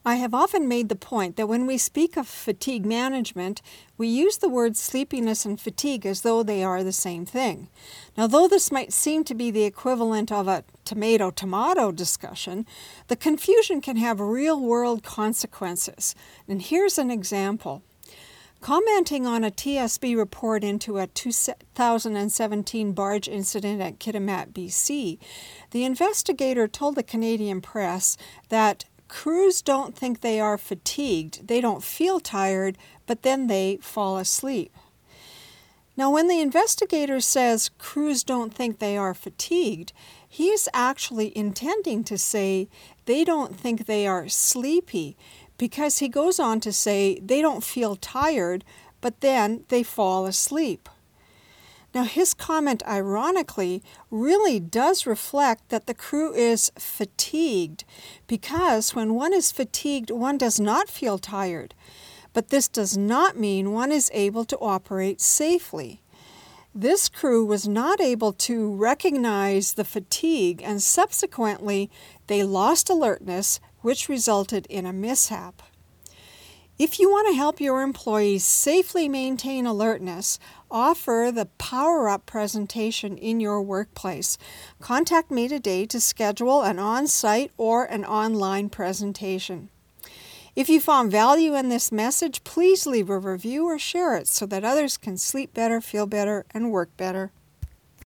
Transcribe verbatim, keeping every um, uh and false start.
I have often made the point that when we speak of fatigue management, we use the words sleepiness and fatigue as though they are the same thing. Now, though this might seem to be the equivalent of a tomato-tomato discussion, the confusion can have real-world consequences. And here's an example. Commenting on a T S B report into a two thousand seventeen barge incident at Kitimat, B C, the investigator told the Canadian press that crews don't think they are fatigued, they don't feel tired, but then they fall asleep. Now, when the investigator says crews don't think they are fatigued, he is actually intending to say they don't think they are sleepy, because he goes on to say they don't feel tired, but then they fall asleep. Now, his comment, ironically, really does reflect that the crew is fatigued, because when one is fatigued, one does not feel tired. But this does not mean one is able to operate safely. This crew was not able to recognize the fatigue, and subsequently, they lost alertness, which resulted in a mishap. If you want to help your employees safely maintain alertness, offer the Power Up presentation in your workplace. Contact me today to schedule an on-site or an online presentation. If you found value in this message, please leave a review or share it so that others can sleep better, feel better, and work better.